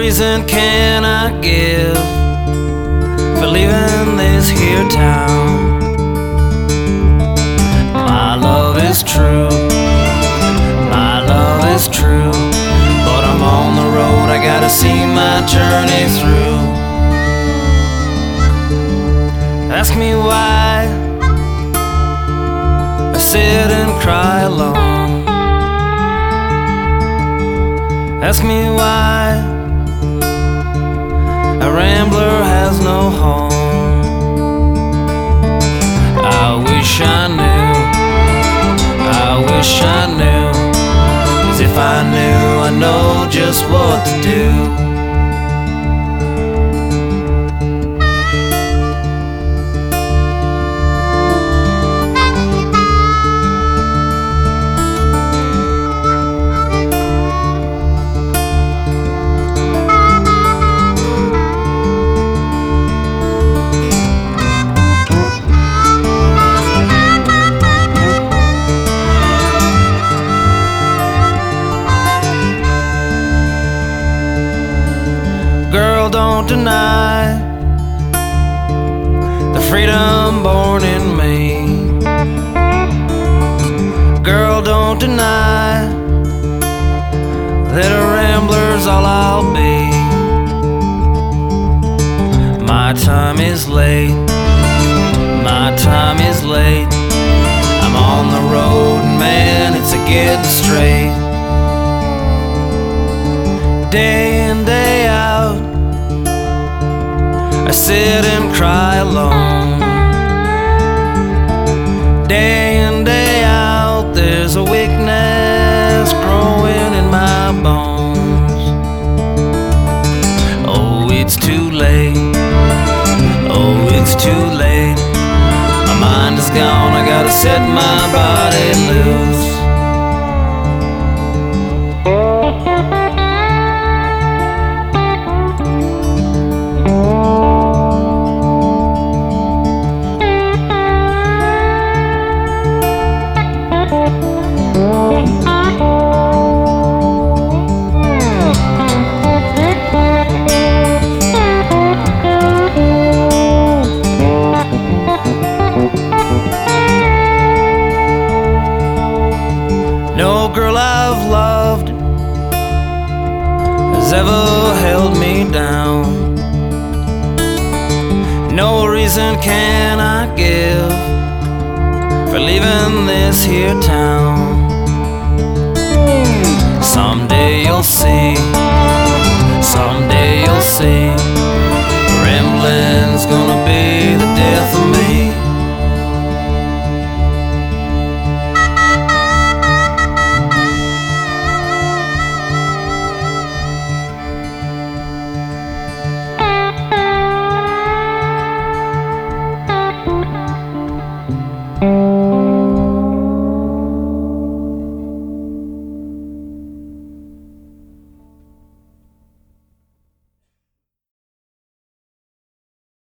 reason can I give for leaving this here town. My love is true, my love is true, but I'm on the road, I gotta see my journey through. Ask me why I sit and cry alone. Ask me why a rambler has no home. I wish I knew, I wish I knew, 'cause if I knew, I know just what to do. Don't deny the freedom born in me. Girl, don't deny that a rambler's all I'll be. My time is late, my time is late. I'm on the road and man, it's a getting straight. Day in, day out, I sit and cry alone. Day in, day out, there's a weakness growing in my bones. Oh, it's too late, oh, it's too late. My mind is gone, I gotta set my body loose. No girl I've loved has ever held me down. No reason can I give for leaving this here town. Someday you'll see, someday you'll see.